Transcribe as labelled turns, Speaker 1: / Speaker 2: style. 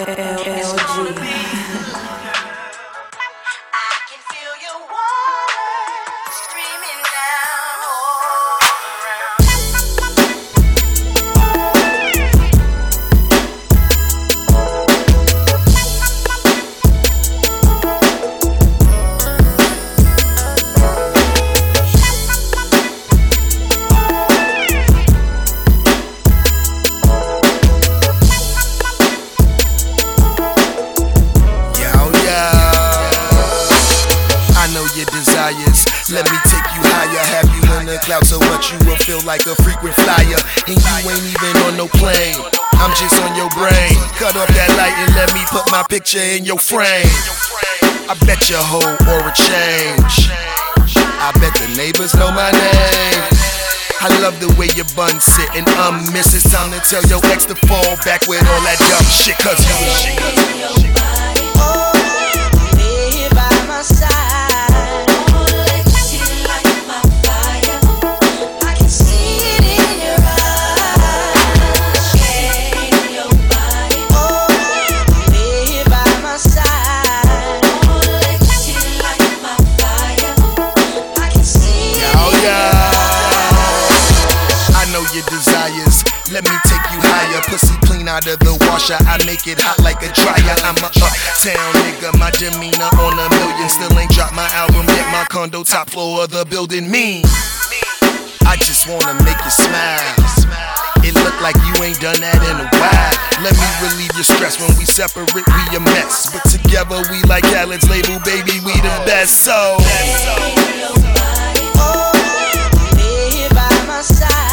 Speaker 1: Let me take you higher, have you in the clouds so much you will feel like a frequent flyer. And you ain't even on no plane, I'm just on your brain. Cut off that light and let me put my picture in your frame. I bet your whole aura change. I bet the neighbors know my name. I love the way your bun sit and miss. It's time to tell your ex to fall back with all that dumb shit. Cause you
Speaker 2: by my side.
Speaker 1: your desires. Let me take you higher. Pussy clean out of the washer, I make it hot like a dryer. I'm a uptown nigga, my demeanor on a million. Still ain't dropped my album yet, my condo top floor of the building mean. I just wanna make you smile. It look like you ain't done that in a while. Let me relieve your stress. When we separate, we a mess, but together we like Khaled's label, baby, we the best. So
Speaker 2: here by my side.